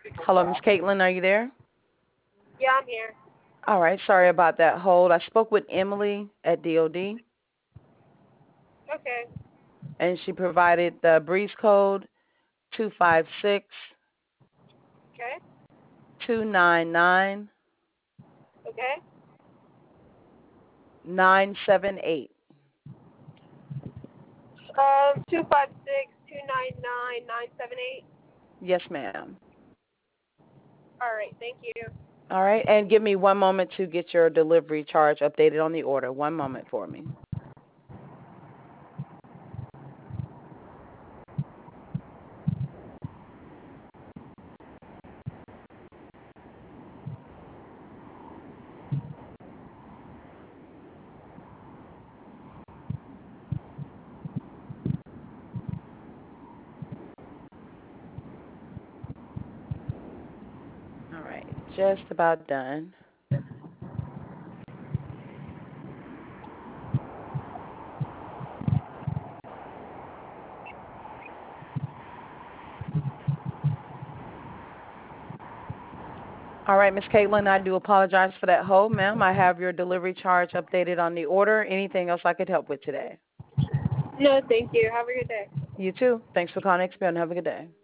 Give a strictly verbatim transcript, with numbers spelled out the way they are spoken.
Hello, Miss Caitlin, are you there? Yeah, I'm here. All right, sorry about that hold. I spoke with Emily at D O D, Okay. and she provided the breeze code two five six Okay. two nine nine Okay. nine seven eight. Um, two five six two nine nine nine seven eight. Yes, ma'am. All right. Thank you. All right, and give me one moment to get your delivery charge updated on the order. One moment for me. All right, just about done. All right, Miss Caitlin, I do apologize for that hold, ma'am. I have your delivery charge updated on the order. Anything else I could help with today? No, thank you. Have a good day. You too. Thanks for calling X P and have a good day.